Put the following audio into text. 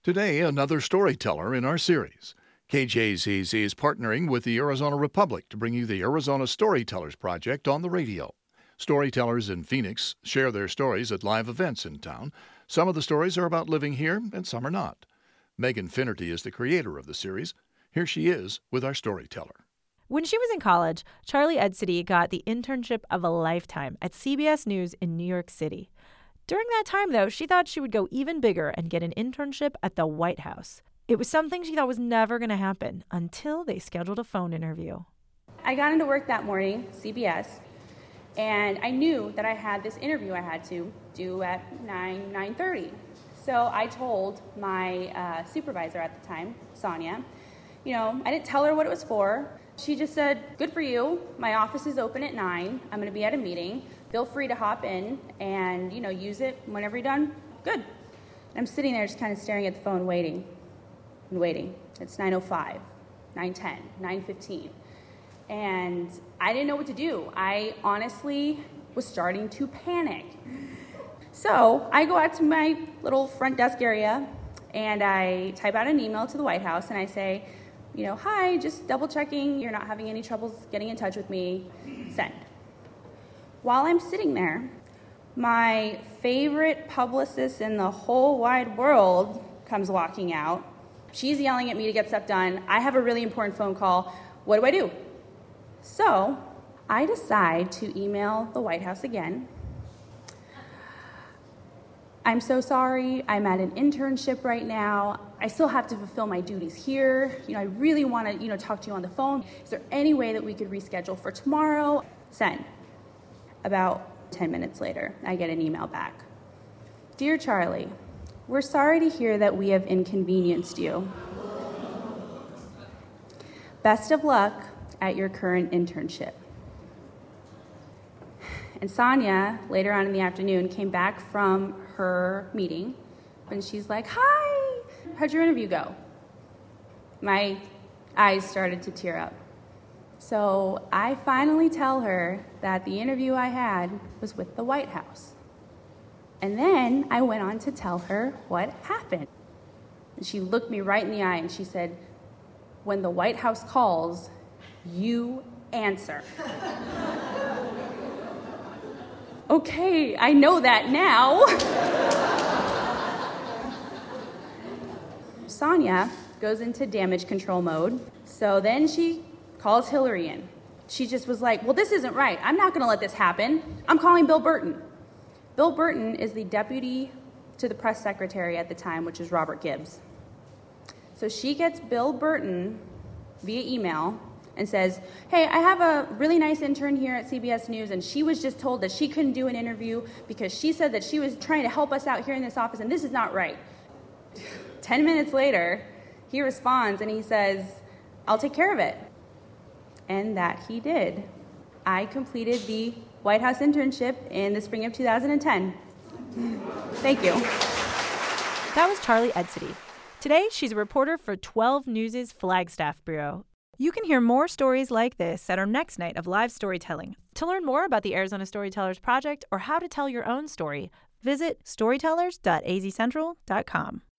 Today, another storyteller in our series. KJZZ is partnering with the Arizona Republic to bring you the Arizona Storytellers Project on the radio. Storytellers in Phoenix share their stories at live events in town. Some of the stories are about living here, and some are not. Megan Finnerty is the creator of the series. Here she is with our storyteller. When she was in college, Charlie Edsity got the internship of a lifetime at CBS News in New York City. During that time, though, she thought she would go even bigger and get an internship at the White House. It was something she thought was never going to happen until they scheduled a phone interview. I got into work that morning, CBS, and I knew that I had this interview I had to do at 9:30. So I told my supervisor at the time, Sonia, I didn't tell her what it was for. She just said, "Good for you. My office is open at 9. I'm going to be at a meeting. Feel free to hop in and, use it whenever you're done. Good." I'm sitting there just kind of staring at the phone, waiting and waiting. It's 9:05, 9:10, 9:15. And I didn't know what to do. I honestly was starting to panic. So I go out to my little front desk area and I type out an email to the White House and I say, "Hi, just double checking you're not having any troubles getting in touch with me. Send." While I'm sitting there, my favorite publicist in the whole wide world comes walking out. She's yelling at me to get stuff done. I have a really important phone call. What do I do? So I decide to email the White House again. "I'm so sorry. I'm at an internship right now. I still have to fulfill my duties here. I really want to, talk to you on the phone. Is there any way that we could reschedule for tomorrow?" Send. About 10 minutes later, I get an email back. "Dear Charlie, we're sorry to hear that we have inconvenienced you. Best of luck at your current internship." And Sonia, later on in the afternoon, came back from her meeting, and she's like, "Hi, how'd your interview go?" My eyes started to tear up. So I finally tell her that the interview I had was with the White House. And then I went on to tell her what happened. And she looked me right in the eye and she said, "When the White House calls, you answer." Okay, I know that now. Sonia goes into damage control mode. So then she calls Hillary in. She just was like, "Well, this isn't right. I'm not going to let this happen. I'm calling Bill Burton." Bill Burton is the deputy to the press secretary at the time, which is Robert Gibbs. So she gets Bill Burton via email and says, "Hey, I have a really nice intern here at CBS News, and she was just told that she couldn't do an interview because she said that she was trying to help us out here in this office, and this is not right." 10 minutes later, he responds and he says, "I'll take care of it." And that he did. I completed the White House internship in the spring of 2010. Thank you. That was Charlie Edsity. Today, she's a reporter for 12 News' Flagstaff Bureau. You can hear more stories like this at our next night of live storytelling. To learn more about the Arizona Storytellers Project or how to tell your own story, visit storytellers.azcentral.com.